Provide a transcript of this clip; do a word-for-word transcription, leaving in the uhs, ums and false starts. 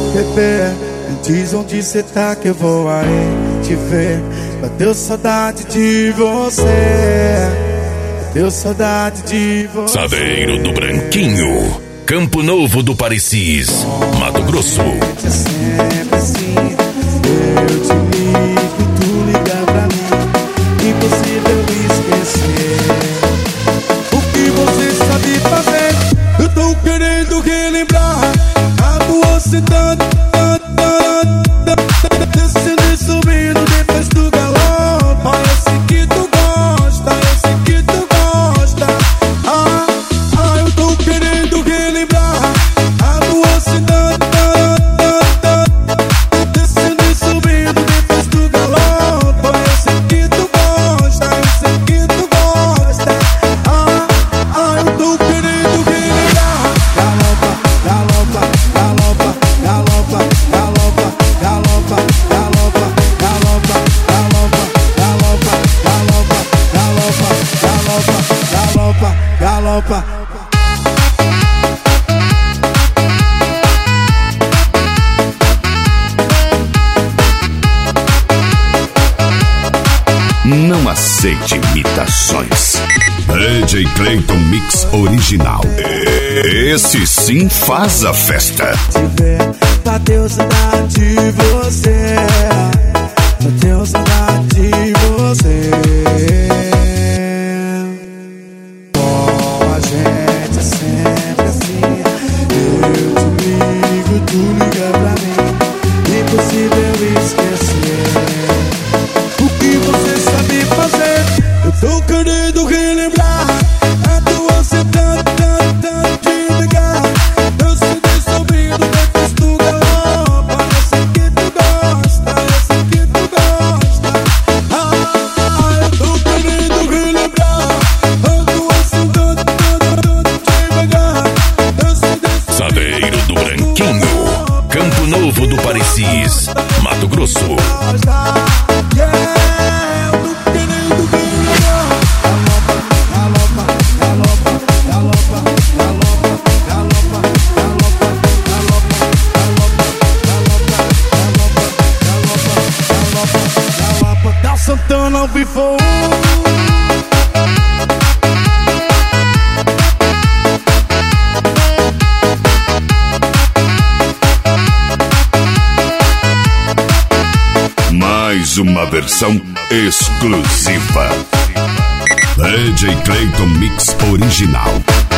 Bebê, me diz onde cê tá que eu vou aí te ver. Bateu saudade de você, bateu saudade de você. Saveiro do Branquinho, Campo Novo do Parecis, Mato Grosso. É sempre assim, eu te ligo, tu liga pra mim, impossível esquecer. O que você sabe fazer, eu tô querendo relembrar. A tua cidade, descendo e subindo depois do galope. Eu sei que tu gosta, eu sei que tu gosta. Ah, ah, eu tô querendo relembrar. A tua cidade, descendo e subindo depois do galope. Eu sei que tu gosta, eu sei que tu gosta. Ah, ah, eu tô querendo relembrar. Galopa, galopa, galopa, galopa, galopa, galopa, galopa, galopa, galopa, galopa, galopa, galopa, galopa, galopa. Não aceite imitações. D J Clayton Mix Original. Esse sim faz a festa. Te ver, bateu saudade de você, bateu saudade de você. Com a gente é sempre assim, eu te ligo, tu liga pra mim, impossível esquecer. O que você sabe fazer, eu tô querendo relembrar. A tua cidade, de ligar. Eu sei que subindo depois do galope. Eu sei que tu gosta, eu sei que tu gosta. Ah, eu tô querendo relembrar. A tua cidade, de ligar. Eu sei que Saveiro do Branquinho, Campo Novo do Parecis, Mato Grosso. Santana ao vivo. Mais uma versão exclusiva. D J Clayton Mix Original.